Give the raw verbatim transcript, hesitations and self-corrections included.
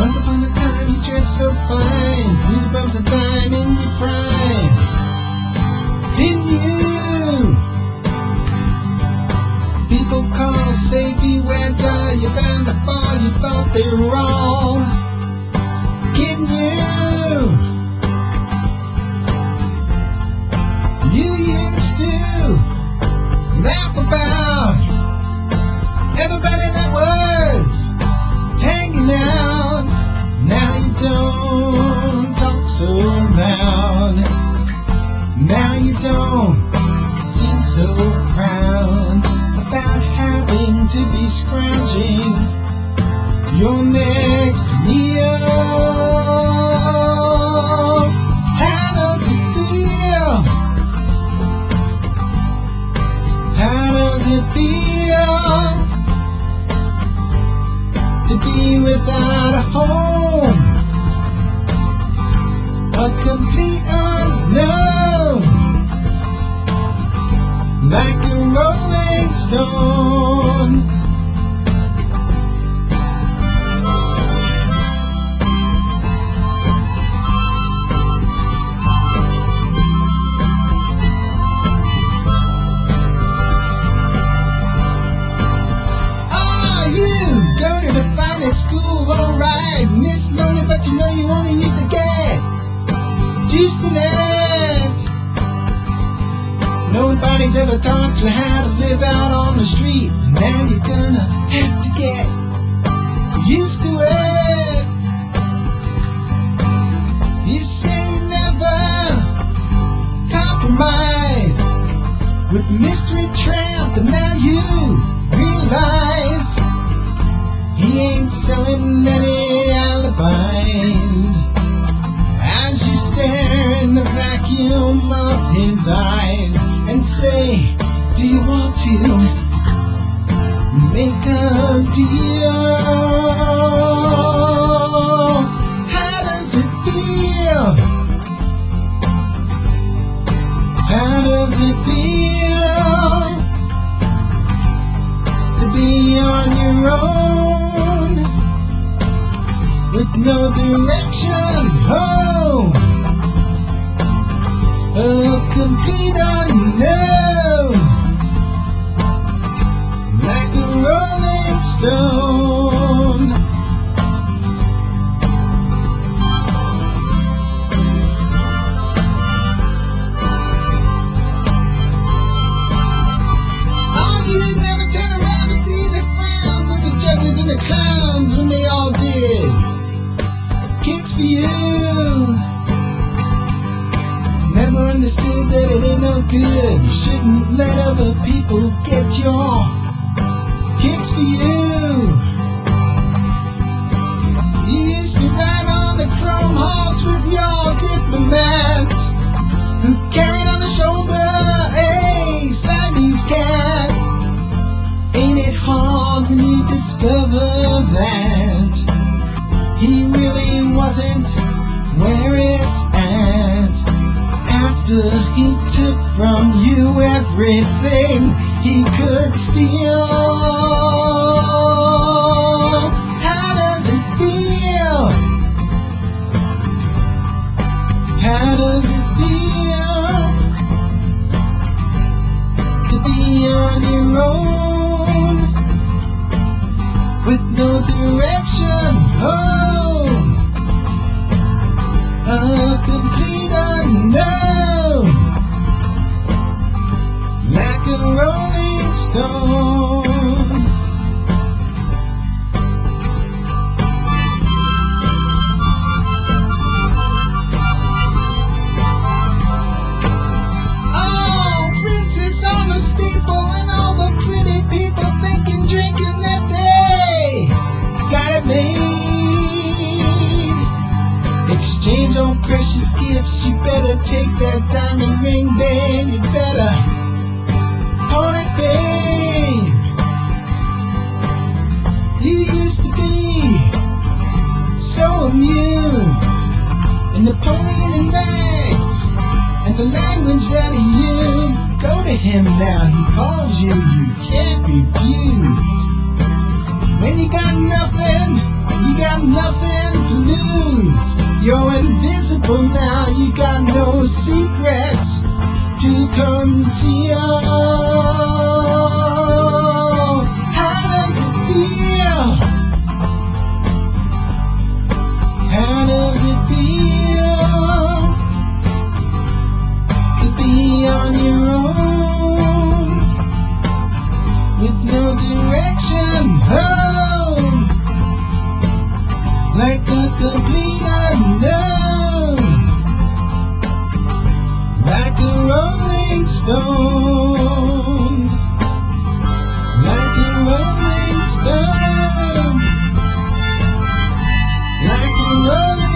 Once upon a time you dressed so fine, threw the bumps of time in your prime, didn't you? People call, say beware, die, you're bound to fall. You thought they were all kidding you. You used to laugh about everybody that was hanging out. Now you don't talk so loud. Now you don't seem so proud about having to be scrounging your next meal. How does it feel? How does it feel to be without a home, a complete unknown, like a rolling stone? School, alright, Miss Lonely, but you know you only used to get used to that. Nobody's ever taught you how to live out on the street. Now you're gonna have to get used to it. You say you never compromise with Mystery Tramp, and now you realize he ain't selling any alibis. As you stare in the vacuum of his eyes and say, do you want to make a deal? How does it feel? How does it feel to be on your own, with no direction home, a complete unknown, like a rolling stone? Oh, you never turn around to see the frowns of the judges and the clowns when they all did kicks for you. Never understood that it ain't no good. You shouldn't let other people get your kicks for you. You used to ride on the chrome horse with your diplomats, who carried on the shoulder a Siamese cat. Ain't it hard when you discover that he really wasn't where it's at, after he took from you everything he could steal? How does it feel? How does it feel to be on your own, with no direction home, a complete unknown, like a rolling stone? Oh, princess on the steeple, and all the pretty people thinking, drinking that they got it made. Exchange all precious gifts, you better take that diamond ring, babe. You better hold it, babe. You used to be so amused, and Napoleon in rags, and the language that he used. Go to him now, he calls you, you can't refuse. When you got nothing, you got nothing to lose. You're invisible now, you got no secrets to conceal. How does it feel? How does it feel to be on your own with no direction home, like a complete unknown, like a rolling stone, like a rolling stone, like a rolling